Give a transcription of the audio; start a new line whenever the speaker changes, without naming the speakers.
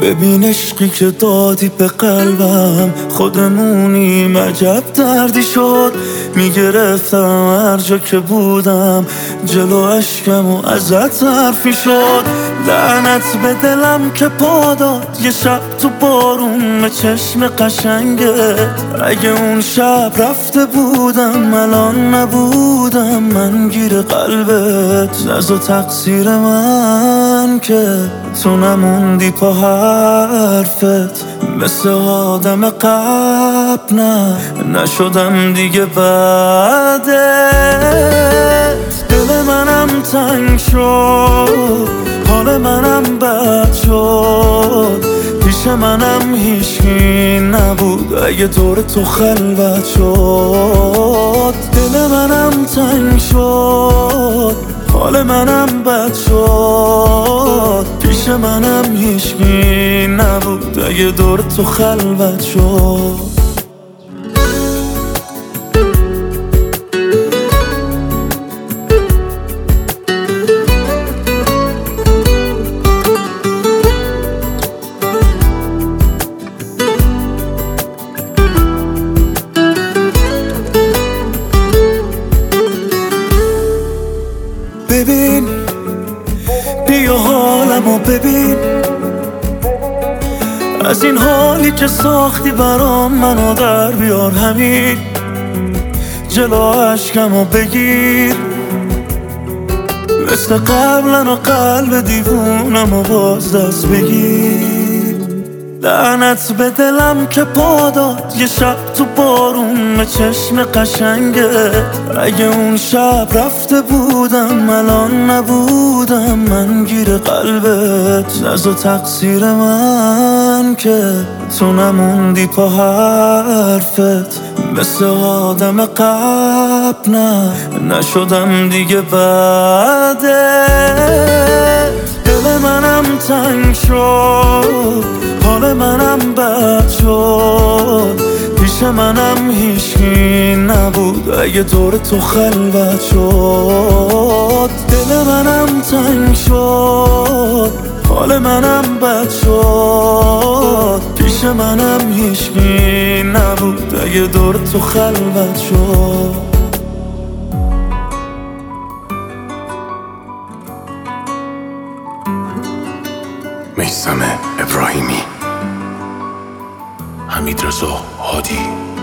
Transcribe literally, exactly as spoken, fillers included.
ببین عشقی که دادی به قلبم، خودمونیم عجب دردی شد. میگرفتم هر جا که بودم، جلو اشکم و ازت حرفی شد. لعنت به دلم که پا داد یه شب تو بارون به چشم قشنگت. اگه اون شب رفته بودم الان نبودم من گیر قلبت. نزا تقصیر من که تو نموندی پا حرفت. مثل آدم قبل نه نشدم دیگه بعدت. دل منم تنگ شد، حال منم بد شد. پیش منم هیچکی نبود اگه دور تو خلوت شد. دل منم تنگ شد، حال منم بد شد. پیش منم هیچکی نبود اگه دور تو خلوت شد. ببین بیا حالمو ببین، از این حالی که ساختی برام منو در بیار. همین جلو عشقمو بگیر، مثل قبلن و قلب دیوونمو باز دست بگیر. لعنت به دلم که پا داد یه شب تو بارون به چشم قشنگت. اگه اون شب رفته بودم الان نبودم من گیر قلبت. نزا تقصیر من که تو نموندی پا حرفت. مثل آدم قبل نه نشدم دیگه بعدت. دل منم تنگ شد، حال منم بد شد. پیش منم هیچکی نبود اگه دور تو خلوت شد. دل منم تنگ شد، حال منم بد شد. پیش منم هیچکی نبود اگه دور تو خلوت شد.
میثم ابراهیمی، حمیدرضا هادی.